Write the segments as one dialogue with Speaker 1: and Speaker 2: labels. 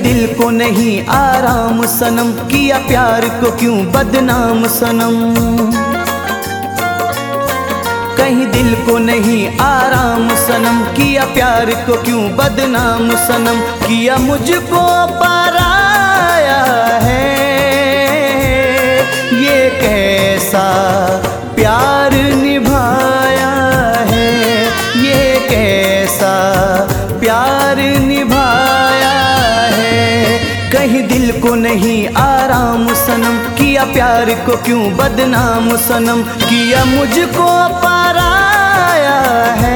Speaker 1: दिल को नहीं आराम सनम, किया प्यार को क्यों बदनाम सनम। कहीं दिल को नहीं आराम सनम, किया प्यार को क्यों बदनाम सनम। किया मुझको पराया है, ये कैसा प्यार निभाया है, ये कैसा प्यार निभाया है। कहीं दिल को नहीं आराम सनम, किया प्यार को क्यों बदनाम सनम। किया मुझको पराया है,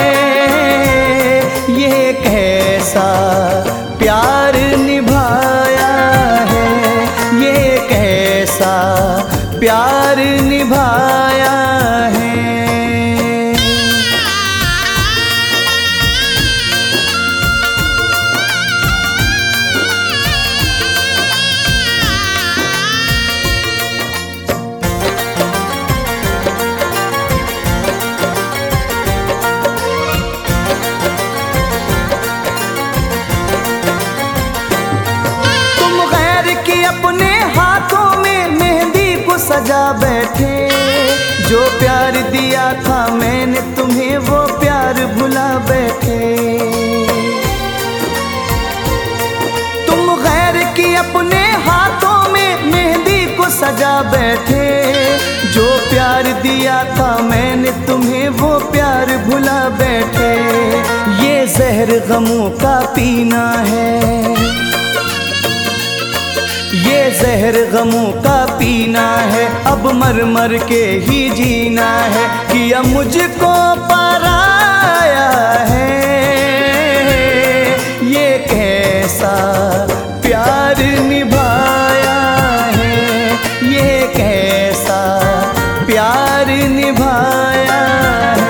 Speaker 1: ये कैसा प्यार निभाया है, ये कैसा प्यार निभाया है। अपने हाथों में मेहंदी को सजा बैठे, जो प्यार दिया था मैंने तुम्हें वो प्यार भुला बैठे। तुम गैर की अपने हाथों में मेहंदी को सजा बैठे, जो प्यार दिया था मैंने तुम्हें वो प्यार भुला बैठे। ये जहर गमों का पीना है, ये जहर गमों का पीना है, अब मर मर के ही जीना है। किया मुझको पराया है, ये कैसा प्यार निभाया है, ये कैसा प्यार निभाया है।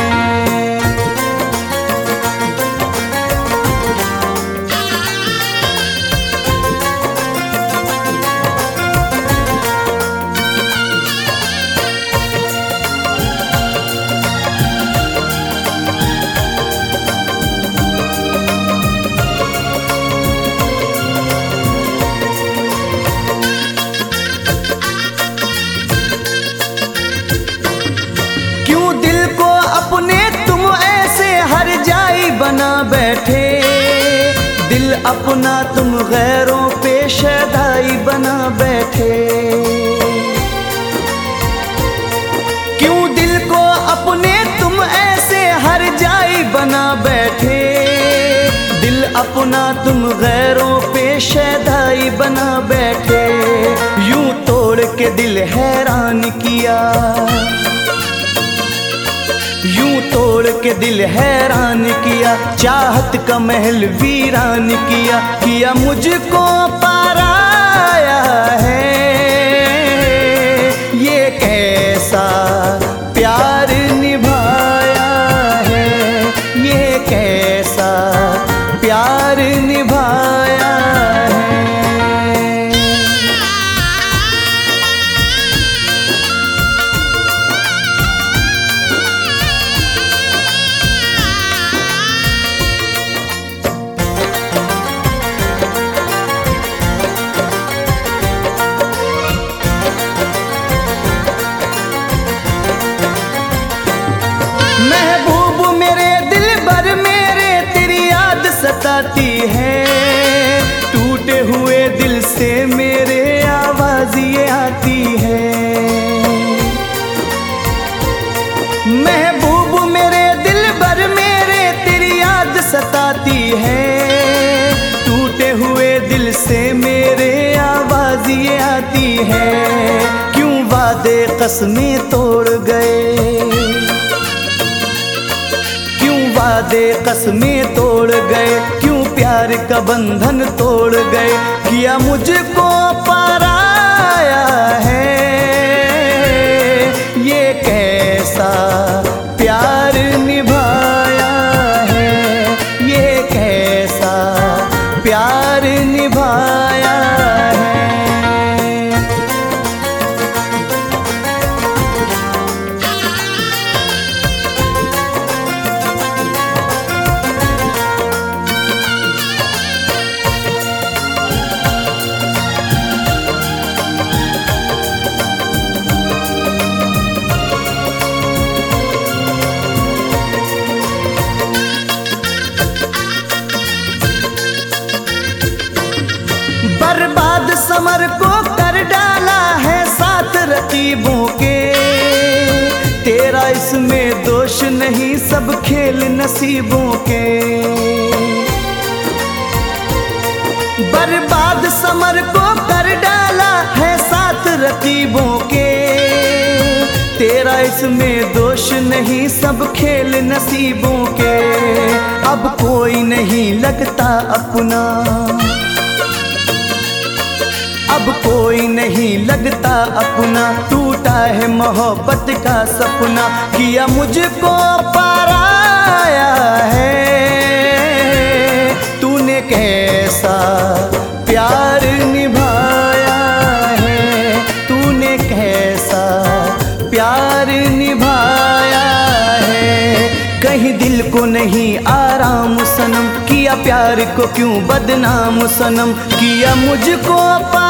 Speaker 1: अपने तुम ऐसे हर जाई बना बैठे, दिल अपना तुम गैरों पे शैदाई बना बैठे। क्यों दिल को अपने तुम ऐसे हर जाई बना बैठे, दिल अपना तुम गैरों पे शैदाई बना बैठे। यूं तोड़ के दिल हैरान किया, यूं तोड़ के दिल हैरान किया, चाहत का महल वीरान किया। किया मुझको पराया है, ये कैसा प्यार निभाया है, ये कैसा प्यार निभाया है। सताती है, टूटे हुए दिल से मेरे आवाज ये आती है। महबूब मेरे दिल भर मेरे तेरी याद सताती है, टूटे हुए दिल से मेरे आवाज ये आती है। क्यों वादे कसमें तोड़ गए, वादे कसमें तोड़ गए, क्यों प्यार का बंधन तोड़ गए। किया मुझको पराया है, ये कैसा प्यार निभाया है, ये कैसा प्यार निभाया है। बर्बाद समर को कर डाला है साथ रकीबों के। तेरा इसमें दोष नहीं, सब खेल नसीबों के। बर्बाद समर को कर डाला है साथ रकीबों के। तेरा इसमें दोष नहीं, सब खेल नसीबों के। अब कोई नहीं लगता अपना, अब कोई नहीं लगता अपना, टूटा है मोहब्बत का सपना। किया मुझको पराया है, तूने कैसा प्यार निभाया है, तूने कैसा प्यार निभाया है। कहीं दिल को नहीं आराम सनम, किया प्यार को क्यों बदनाम सनम। किया मुझको